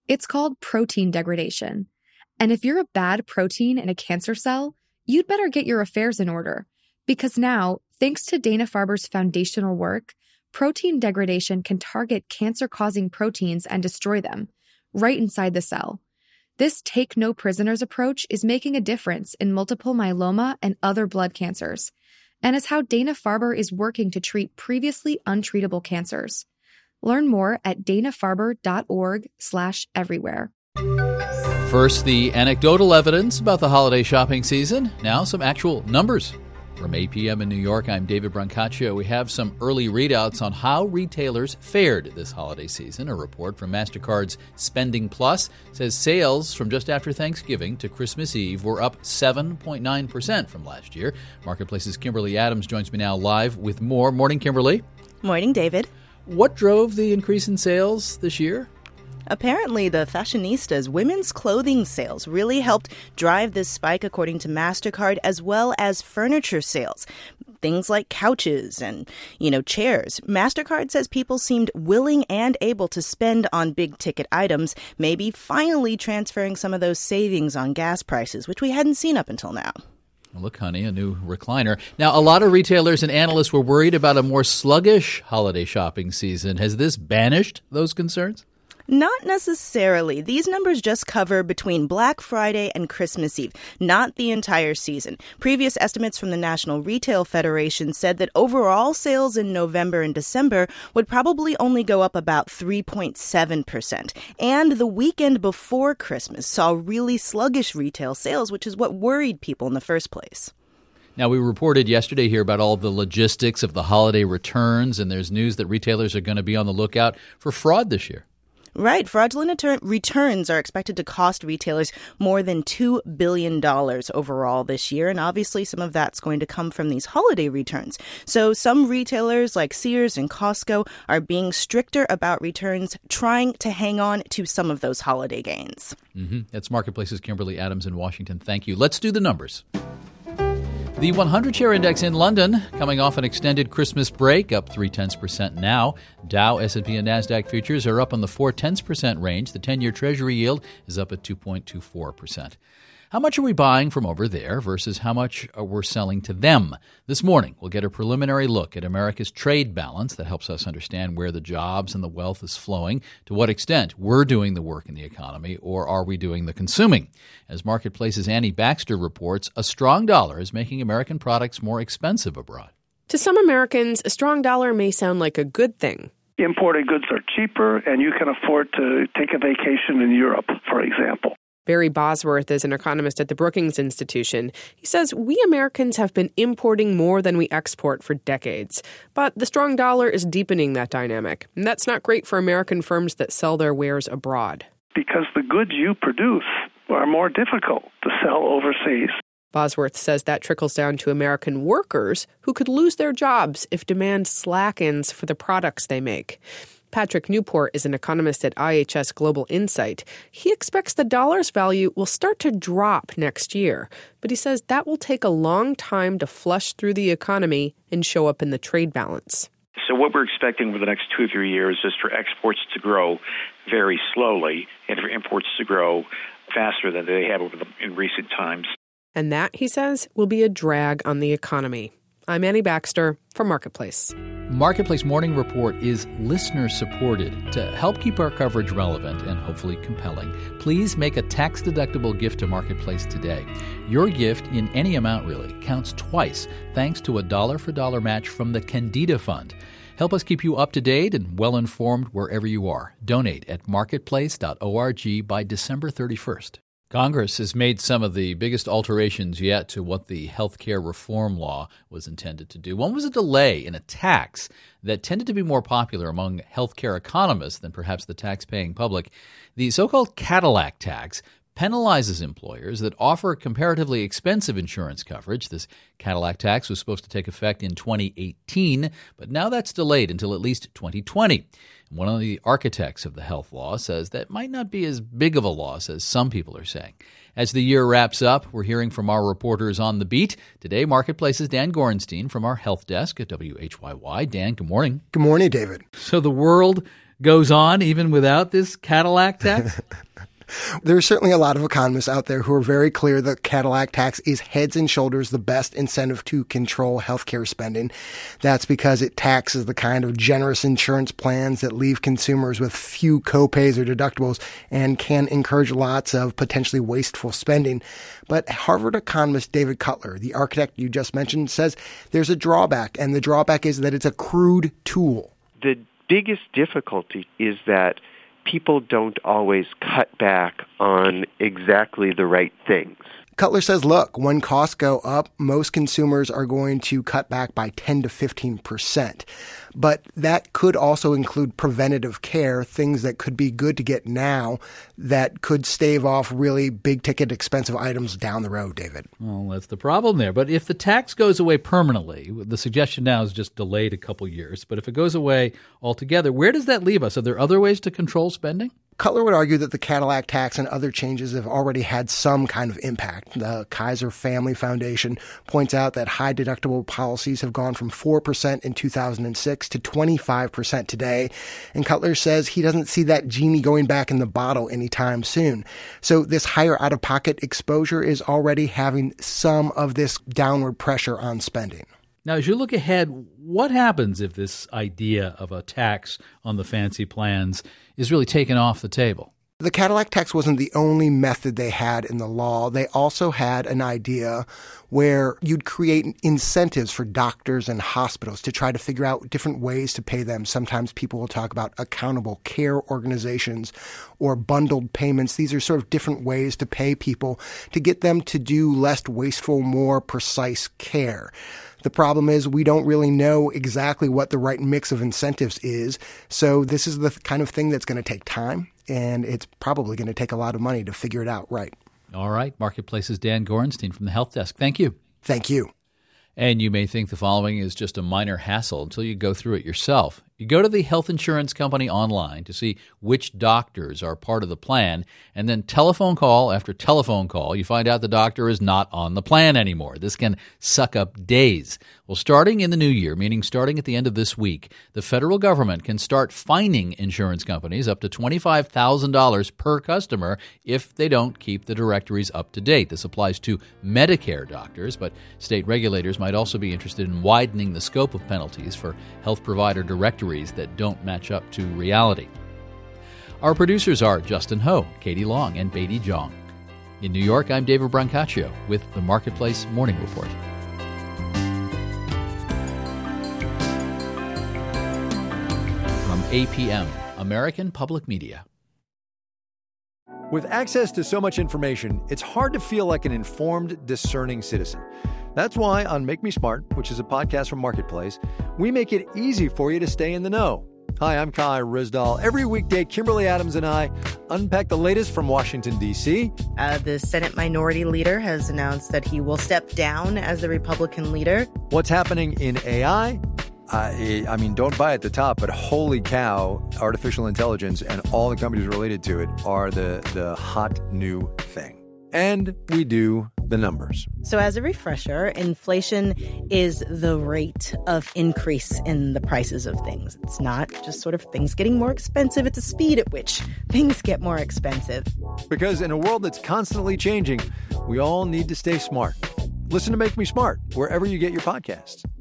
It's called protein degradation. And if you're a bad protein in a cancer cell, you'd better get your affairs in order. Because now, thanks to Dana-Farber's foundational work, protein degradation can target cancer-causing proteins and destroy them, right inside the cell. This take-no-prisoners approach is making a difference in multiple myeloma and other blood cancers, and is how Dana-Farber is working to treat previously untreatable cancers. Learn more at danafarber.org/everywhere. First, the anecdotal evidence about the holiday shopping season. Now, some actual numbers. From 8 p.m. in New York, I'm David Brancaccio. We have some early readouts on how retailers fared this holiday season. A report from MasterCard's Spending Plus says sales from just after Thanksgiving to Christmas Eve were up 7.9% from last year. Marketplace's Kimberly Adams joins me now live with more. Morning, Kimberly. Morning, David. What drove the increase in sales this year? Apparently, the fashionistas' women's clothing sales really helped drive this spike, according to MasterCard, as well as furniture sales. Things like couches and, chairs. MasterCard says people seemed willing and able to spend on big-ticket items, maybe finally transferring some of those savings on gas prices, which we hadn't seen up until now. Look, honey, a new recliner. Now, a lot of retailers and analysts were worried about a more sluggish holiday shopping season. Has this banished those concerns? Not necessarily. These numbers just cover between Black Friday and Christmas Eve, not the entire season. Previous estimates from the National Retail Federation said that overall sales in November and December would probably only go up about 3.7%. And the weekend before Christmas saw really sluggish retail sales, which is what worried people in the first place. Now, we reported yesterday here about all the logistics of the holiday returns, and there's news that retailers are going to be on the lookout for fraud this year. Right. Fraudulent returns are expected to cost retailers more than $2 billion overall this year. And obviously, some of that's going to come from these holiday returns. So some retailers like Sears and Costco are being stricter about returns, trying to hang on to some of those holiday gains. That's Marketplace's Kimberly Adams in Washington. Thank you. Let's do the numbers. The 100-share index in London coming off an extended Christmas break, up 0.3% now. Dow, S&P, and NASDAQ futures are up on the 0.4% range. The 10-year Treasury yield is up at 2.24%. How much are we buying from over there versus how much we're selling to them? This morning, we'll get a preliminary look at America's trade balance that helps us understand where the jobs and the wealth is flowing, to what extent we're doing the work in the economy, or are we doing the consuming? As Marketplace's Annie Baxter reports, a strong dollar is making American products more expensive abroad. To some Americans, a strong dollar may sound like a good thing. Imported goods are cheaper, and you can afford to take a vacation in Europe, for example. Barry Bosworth is an economist at the Brookings Institution. He says we Americans have been importing more than we export for decades. But the strong dollar is deepening that dynamic. And that's not great for American firms that sell their wares abroad. Because the goods you produce are more difficult to sell overseas. Bosworth says that trickles down to American workers who could lose their jobs if demand slackens for the products they make. Patrick Newport is an economist at IHS Global Insight. He expects the dollar's value will start to drop next year, but he says that will take a long time to flush through the economy and show up in the trade balance. So what we're expecting over the next 2 or 3 years is for exports to grow very slowly and for imports to grow faster than they have in recent times. And that, he says, will be a drag on the economy. I'm Annie Baxter for Marketplace. Marketplace Morning Report is listener-supported. To help keep our coverage relevant and hopefully compelling, please make a tax-deductible gift to Marketplace today. Your gift, in any amount really, counts twice, thanks to a dollar-for-dollar match from the Candida Fund. Help us keep you up-to-date and well-informed wherever you are. Donate at marketplace.org by December 31st. Congress has made some of the biggest alterations yet to what the health care reform law was intended to do. One was a delay in a tax that tended to be more popular among health care economists than perhaps the tax-paying public. The so-called Cadillac tax penalizes employers that offer comparatively expensive insurance coverage. This Cadillac tax was supposed to take effect in 2018, but now that's delayed until at least 2020. One of the architects of the health law says that might not be as big of a loss as some people are saying. As the year wraps up, we're hearing from our reporters on the beat. Today, Marketplace's Dan Gorenstein from our health desk at WHYY. Dan, good morning. Good morning, David. So the world goes on even without this Cadillac tax? There's certainly a lot of economists out there who are very clear that Cadillac tax is heads and shoulders the best incentive to control healthcare spending. That's because it taxes the kind of generous insurance plans that leave consumers with few copays or deductibles and can encourage lots of potentially wasteful spending. But Harvard economist David Cutler, the architect you just mentioned, says there's a drawback, and the drawback is that it's a crude tool. The biggest difficulty is that people don't always cut back on exactly the right things. Cutler says, look, when costs go up, most consumers are going to cut back by 10 to 15%. But that could also include preventative care, things that could be good to get now that could stave off really big ticket expensive items down the road, David. Well, that's the problem there. But if the tax goes away permanently, the suggestion now is just delayed a couple years. But if it goes away altogether, where does that leave us? Are there other ways to control spending? Cutler would argue that the Cadillac tax and other changes have already had some kind of impact. The Kaiser Family Foundation points out that high deductible policies have gone from 4% in 2006 to 25% today. And Cutler says he doesn't see that genie going back in the bottle anytime soon. So this higher out-of-pocket exposure is already having some of this downward pressure on spending. Now, as you look ahead, what happens if this idea of a tax on the fancy plans is really taken off the table? The Cadillac tax wasn't the only method they had in the law. They also had an idea where you'd create incentives for doctors and hospitals to try to figure out different ways to pay them. Sometimes people will talk about accountable care organizations or bundled payments. These are sort of different ways to pay people to get them to do less wasteful, more precise care. The problem is we don't really know exactly what the right mix of incentives is. So this is the kind of thing that's going to take time, and it's probably going to take a lot of money to figure it out right. All right. Marketplace's Dan Gorenstein from the Health Desk. Thank you. Thank you. And you may think the following is just a minor hassle until you go through it yourself. You go to the health insurance company online to see which doctors are part of the plan, and then telephone call after telephone call, you find out the doctor is not on the plan anymore. This can suck up days. Well, starting in the new year, meaning starting at the end of this week, the federal government can start fining insurance companies up to $25,000 per customer if they don't keep the directories up to date. This applies to Medicare doctors, but state regulators might also be interested in widening the scope of penalties for health provider directories that don't match up to reality. Our producers are Justin Ho, Katie Long, and Beatty Jong. In New York, I'm David Brancaccio with the Marketplace Morning Report. From APM, American Public Media. With access to so much information, it's hard to feel like an informed, discerning citizen. That's why on Make Me Smart, which is a podcast from Marketplace, we make it easy for you to stay in the know. Hi, I'm Kai Rizdal. Every weekday, Kimberly Adams and I unpack the latest from Washington, D.C. The Senate Minority Leader has announced that he will step down as the Republican leader. What's happening in AI? I mean, don't buy at the top, but holy cow, artificial intelligence and all the companies related to it are the hot new thing. And we do the numbers. So as a refresher, inflation is the rate of increase in the prices of things. It's not just sort of things getting more expensive. It's a speed at which things get more expensive. Because in a world that's constantly changing, we all need to stay smart. Listen to Make Me Smart wherever you get your podcasts.